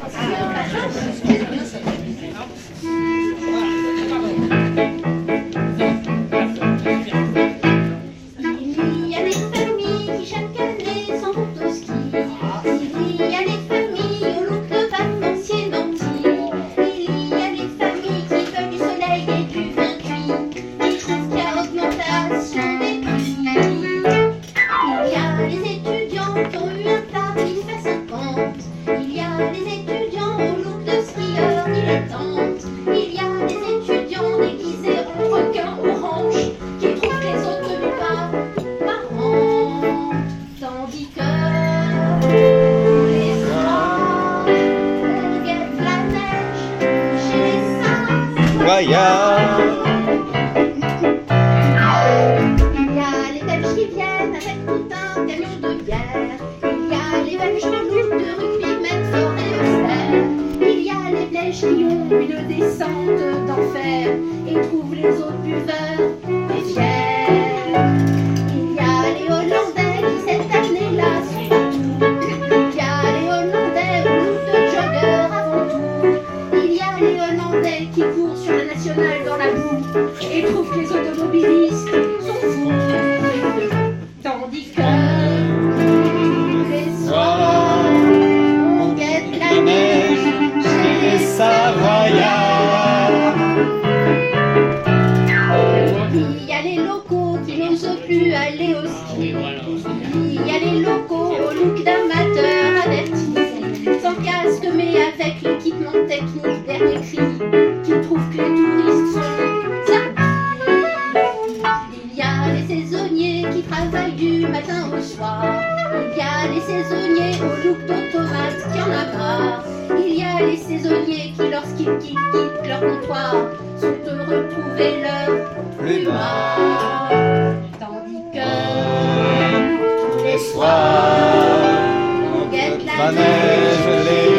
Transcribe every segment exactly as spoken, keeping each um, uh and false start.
Il y a les Belges qui viennent avec tout un camion de bière. Il y a les Belges de loup, de rugby, même fort et austère. Il y a les Belges qui ont une descente d'enfer et trouvent les autres buveurs des fiers. Il y a les Hollandais qui cette année-là sont partout. Il y a les Hollandais au look de jogger avant tout. Il y a les Hollandais qui courent sur la nationale dans la boue et trouvent que les automobilistes sont fous. Tandis que tous les soirs on guette la neige chez les Savoyards. Il y a les locaux qui n'osent plus aller au ski. Il y a les locaux au look d'amateurs avertis, sans casque mais avec l'équipement technique dernier cri, qui trouvent que les touristes sont servis. Il y a les saisonniers qui travaillent du matin au soir. Il y a les saisonniers au look d'automate qui en a marre. Il y a les saisonniers qui, lorsqu'ils quittent, quittent leur comptoir, sont heureux de trouver leur plumard. Tandis que tous les soirs on guette la neige, les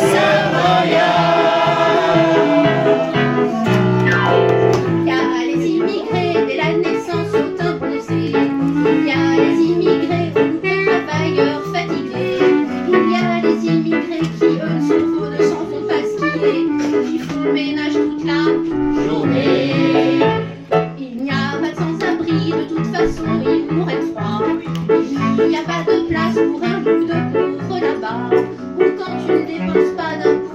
Savoyards. Il y a les immigrés dès la naissance au teint bronzé. Il y a les immigrés au look de travailleurs fatigués. Il y a les immigrés qui, eux, ne s'en font, ne s'en font pas skier, qui font le ménage toute la journée. Il n'y a pas de sans-abri, de toute façon, ils mourraient de froid. Il n'y a pas de place pour un look de pauvre là-bas, ou quand tu ne dépenses pas d'un